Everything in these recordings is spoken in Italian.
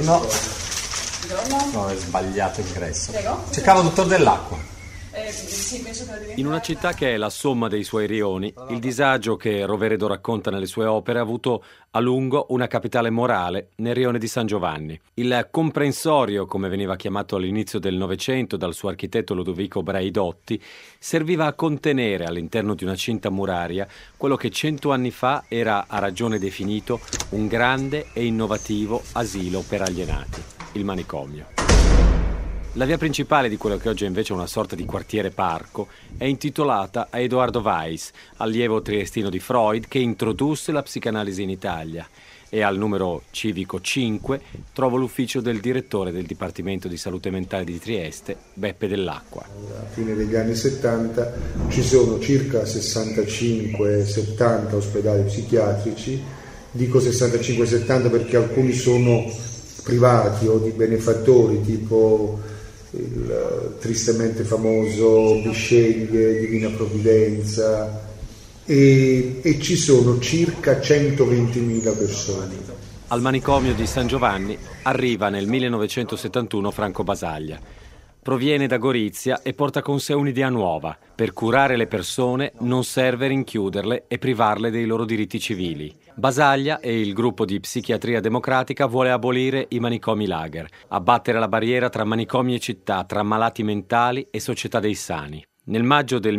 No. Buongiorno. No, è sbagliato ingresso. Prego. Cercavo il dottor Dell'Acqua. Sì, penso che lo devi In una città che è la somma dei suoi rioni, il disagio che Roveredo racconta nelle sue opere ha avuto a lungo una capitale morale nel rione di San Giovanni. Il comprensorio, come veniva chiamato all'inizio del Novecento dal suo architetto Lodovico Braidotti, serviva a contenere all'interno di una cinta muraria quello che 100 anni fa era a ragione definito un grande e innovativo asilo per alienati, il manicomio. La via principale di quello che oggi è invece una sorta di quartiere parco è intitolata a Edoardo Weiss, allievo triestino di Freud che introdusse la psicanalisi in Italia, e al numero civico 5 trovo l'ufficio del direttore del Dipartimento di Salute Mentale di Trieste, Beppe Dell'Acqua. A fine degli anni 70 ci sono circa 65-70 ospedali psichiatrici, dico 65-70 perché alcuni sono privati o di benefattori tipo il tristemente famoso Bisceglie, Divina Provvidenza, e ci sono circa 120.000 persone. Al manicomio di San Giovanni arriva nel 1971 Franco Basaglia. Proviene da Gorizia e porta con sé un'idea nuova. Per curare le persone non serve rinchiuderle e privarle dei loro diritti civili. Basaglia e il gruppo di Psichiatria Democratica vuole abolire i manicomi lager, abbattere la barriera tra manicomi e città, tra malati mentali e società dei sani. Nel maggio del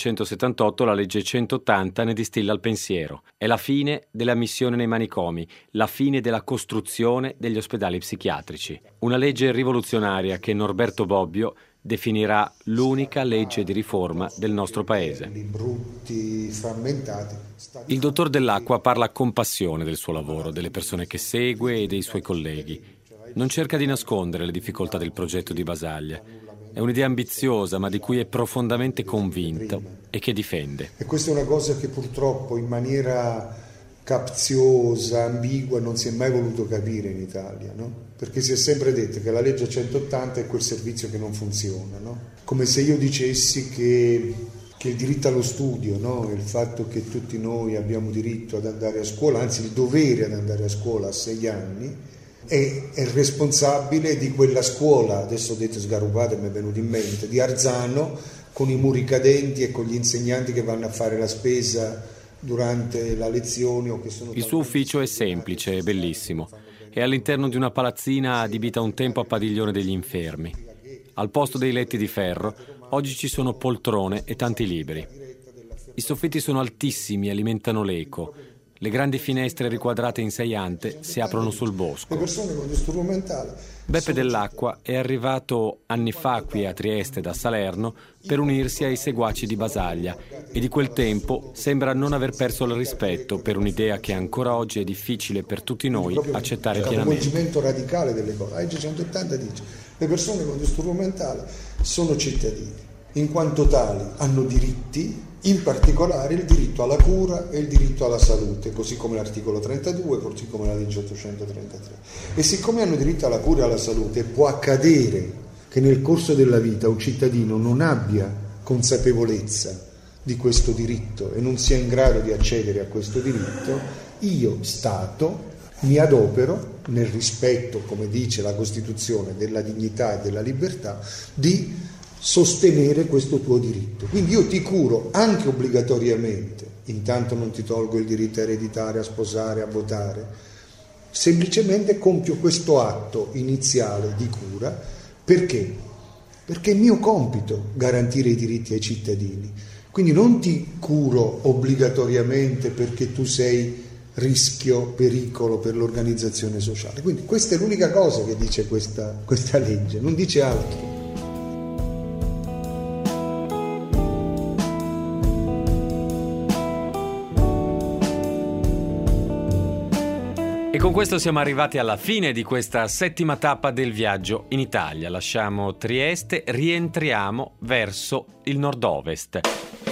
1978 la legge 180 ne distilla il pensiero. È la fine della missione nei manicomi, la fine della costruzione degli ospedali psichiatrici. Una legge rivoluzionaria che Norberto Bobbio definirà l'unica legge di riforma del nostro paese. Brutti, frammentati. Il dottor Dell'Acqua parla con passione del suo lavoro, delle persone che segue e dei suoi colleghi. Non cerca di nascondere le difficoltà del progetto di Basaglia. È un'idea ambiziosa, ma di cui è profondamente convinto e che difende. E questa è una cosa che purtroppo in maniera capziosa, ambigua, non si è mai voluto capire in Italia, no? Perché si è sempre detto che la legge 180 è quel servizio che non funziona, no? Come se io dicessi che il diritto allo studio, no? Il fatto che tutti noi abbiamo diritto ad andare a scuola, anzi il dovere ad andare a scuola a 6 anni, è responsabile di quella scuola, adesso ho detto sgarrupata, mi è venuto in mente, di Arzano, con i muri cadenti e con gli insegnanti che vanno a fare la spesa durante la lezione o che sono... Il suo ufficio è semplice e bellissimo. È all'interno di una palazzina adibita un tempo a padiglione degli infermi. Al posto dei letti di ferro, oggi ci sono poltrone e tanti libri. I soffitti sono altissimi e alimentano l'eco. Le grandi finestre riquadrate in seiante si aprono sul bosco. Le persone con disturbo mentale. Beppe Dell'Acqua è arrivato anni fa qui a Trieste da Salerno per unirsi ai seguaci di Basaglia e di quel tempo sembra non aver perso il rispetto per un'idea che ancora oggi è difficile per tutti noi accettare pienamente. Il coinvolgimento radicale delle cose. La legge 180 dice: le persone con disturbo mentale sono cittadini, in quanto tali hanno diritti, in particolare il diritto alla cura e il diritto alla salute, così come l'articolo 32, così come la legge 833. E siccome hanno diritto alla cura e alla salute, può accadere che nel corso della vita un cittadino non abbia consapevolezza di questo diritto e non sia in grado di accedere a questo diritto, io, Stato, mi adopero, nel rispetto, come dice la Costituzione, della dignità e della libertà, di sostenere questo tuo diritto. Quindi io ti curo anche obbligatoriamente, intanto non ti tolgo il diritto a ereditare, a sposare, a votare, semplicemente compio questo atto iniziale di cura. Perché? Perché è mio compito garantire i diritti ai cittadini. Quindi non ti curo obbligatoriamente perché tu sei rischio, pericolo per l'organizzazione sociale. Quindi questa è l'unica cosa che dice questa legge, non dice altro. E con questo siamo arrivati alla fine di questa 7ª tappa del viaggio in Italia. Lasciamo Trieste, rientriamo verso il nord-ovest.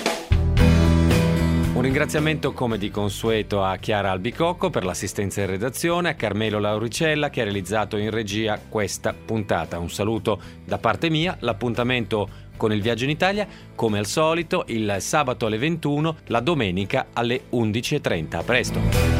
Un ringraziamento come di consueto a Chiara Albicocco per l'assistenza in redazione, a Carmelo Lauricella che ha realizzato in regia questa puntata. Un saluto da parte mia, l'appuntamento con il viaggio in Italia come al solito il sabato alle 21, la domenica alle 11:30. A presto!